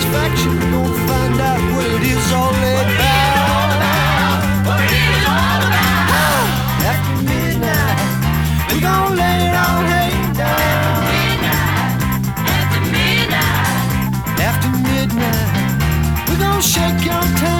satisfaction. We're gonna find out what it is all about. What it is all about. After midnight, we're gonna lay it all hang down. After midnight. After midnight, we're gonna shake your town.